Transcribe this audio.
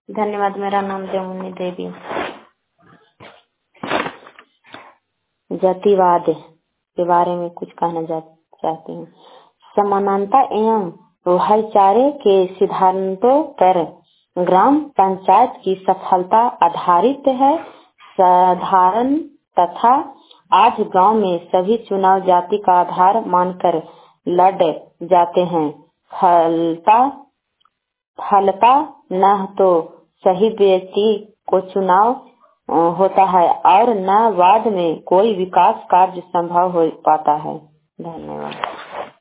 धन्यवाद। मेरा नाम देवमुनि देवी। जातिवाद के बारे में कुछ कहना चाहती हूँ। समानता एवं भाईचारे के सिद्धांतों पर ग्राम पंचायत की सफलता आधारित है। साधारण तथा आज गांव में सभी चुनाव जाति का आधार मानकर लड़ जाते हैं। फलता न तो सही व्यक्ति को चुनाव होता है और न बाद में कोई विकास कार्य संभव हो पाता है। धन्यवाद।